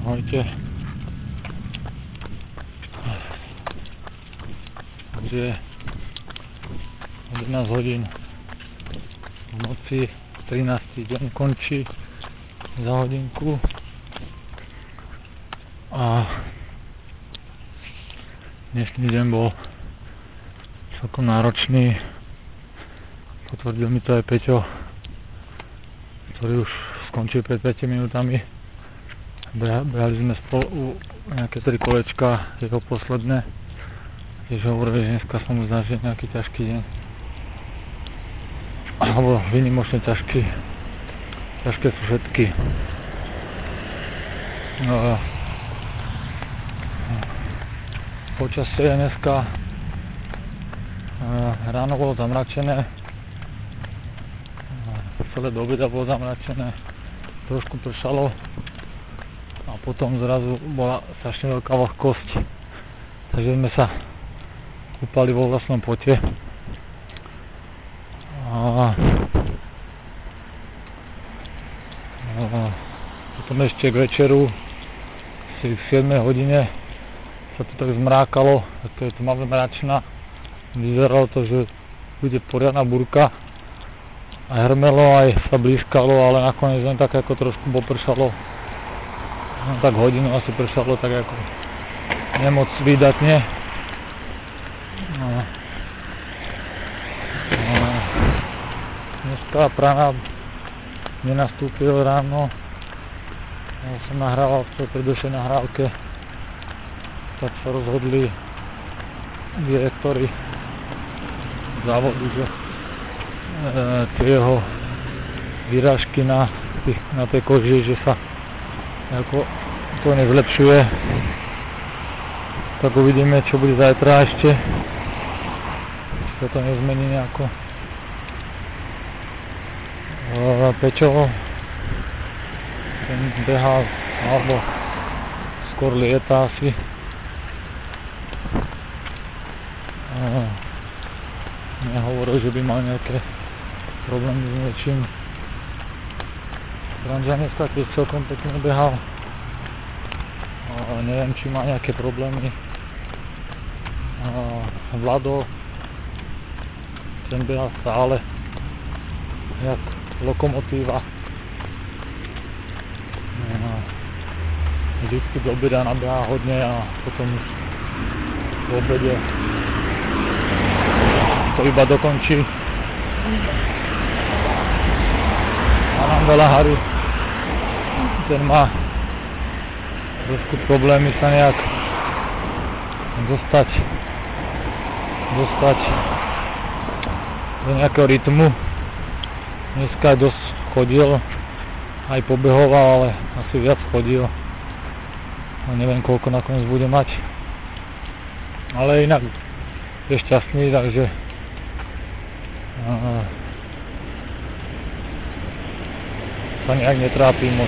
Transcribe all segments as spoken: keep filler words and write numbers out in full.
Ahojte. Už je jedenásť hodín v noci, trinásty deň končí za hodinku a dnešný deň bol celkom náročný. Potvrdil mi to aj Peťo, ktorý už skončil pred päť minútami. Behali sme spolu nejaké tri kolečka, jeho posledné. Tiež hovoril, že dneska sa mu zdá, že nejaký ťažký deň. Alebo výnimočne ťažký. Ťažké sú všetky. No, počasie je dneska. Ráno bolo zamračené. Celé do obeda bolo zamračené. Trošku pršalo. A potom zrazu bola strašne veľká vlhkosť. Takže sme sa kúpali vo vlastnom pote. A, a potom ešte k večeru, asi v siedmej hodine, sa to tak zmrákalo, to je tmavé mračná. Vyzeralo to, že bude poriadna búrka. Aj hrmelo, aj sa blízkalo, ale nakoniec len tak ako trošku popršalo. No, tak hodinu asi pršalo, tak ako nemoc výdatne. No. No. Dneska prána nenastúpil ráno. Ja som nahrával v tej predošlej nahrávke. Tak sa rozhodli direktori závodu, že e, tie jeho výražky na, tých, na tej koži, že sa ako to nezlepšuje. Tak uvidíme, čo bude zajtra ešte. Či sa to nezmení nejako. Pečo ten behá, alebo skôr lieta asi. Nehovoril, že by mal nejaké problémy s niečím. Ranža dneska tiež celkom pekne behal. A neviem, či má nejaké problémy. A Vlado, ten behal stále jak lokomotíva. A vždycky do obeda nabehá hodne a potom v obede to iba dokončí. A nám veľa Harry. Ten má trošku problémy sa nejak dostať dostať do nejakého rytmu. Dneska aj dosť chodil, aj pobehoval, ale asi viac chodil. A neviem, koľko nakoniec bude mať. Ale inak je šťastný, takže a, sa nejak netrápi moc.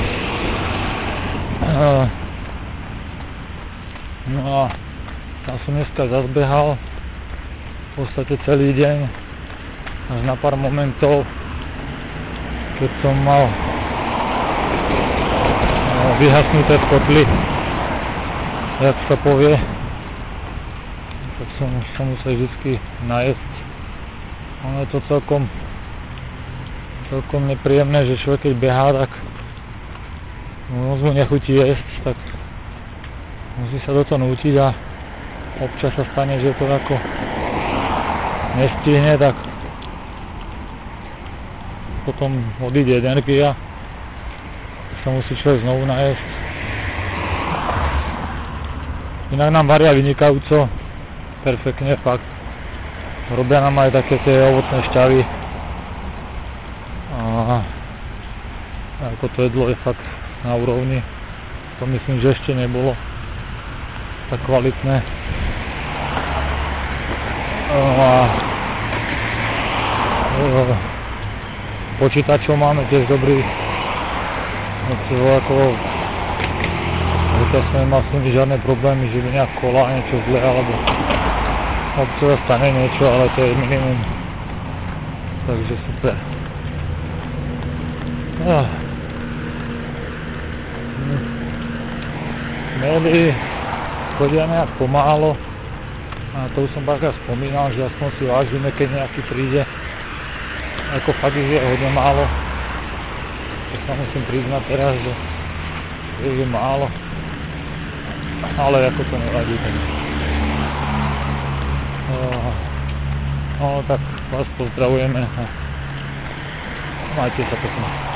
No a ja som dneska zazbehal v podstate celý deň, až na pár momentov, keď som mal vyhasnuté skotly, jak sa povie, tak som sa musel vždycky najesť. Ono je to celkom celkom nepríjemné, že človek keď behá, tak moc mu nechutí jesť, tak musí sa do toho nútiť a občas sa stane, že to ako nestihne, tak potom odíde energia, sa musí človek znovu najesť. Inak nám varia vynikajúco, perfektne, fakt. Robia nám aj také tie ovocné šťavy. A ako to jedlo je fakt na úrovni, to myslím, že ešte nebolo tak kvalitné. A počítačov máme tiež dobrý, ako zatiaľ sme nemali s nimi žiadne problémy, že by nejak kola niečo zle, alebo občas stane niečo, ale to je minimum, takže super. Ah. chmieli chodia nejak pomálo. A to už som párkrát spomínal, že aspoň si vážime, keď nejaký príde. Ako fakt ich je hodne málo. To sa musím priznať teraz, že je málo. Ale ako to nevadí. No tak vás pozdravujeme a majte sa pekne.